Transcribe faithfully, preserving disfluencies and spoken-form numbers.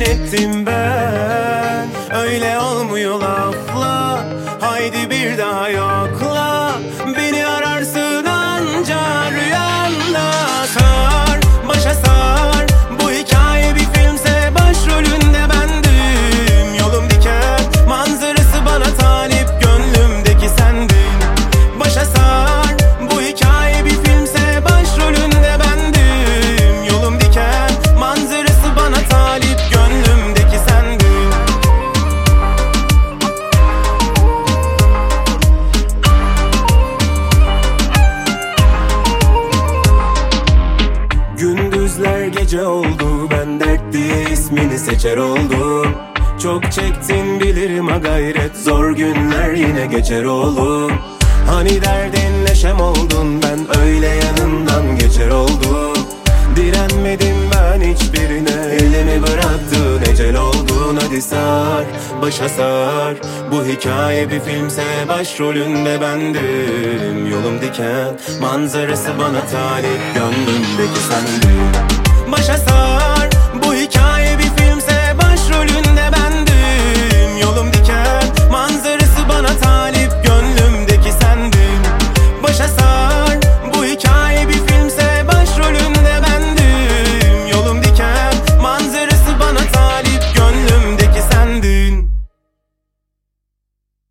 ettim ben. Öyle olmuyor lafla, haydi bir daha yokla. Beni ararsın anca rüyanda. Sar, başa sar, bu hikaye bir filmse başrolünde bendim. Yolum diken, manzarası bana talip, gönlümdeki sendin. Başa sar, bu hikaye bir filmse başrolünde bendim. Yolum diken, manzarası bana talip, gönlümdeki sendin. Gündüzler gece oldu, ben dert diye ismini seçer oldum. Çok çektin bilirim ha gayret, zor günler yine geçer oğlum. Hani derdin neşem oldun, ben öyle yanından geçer oldum. Direnmedim ben hiçbirine, elimi bıraktın ecel oldun. Hadi sar, başa sar, bu hikaye bir filmse başrolünde bendim. Yolum diken, manzarası bana talip, gönlümdeki sendin. Başa sar,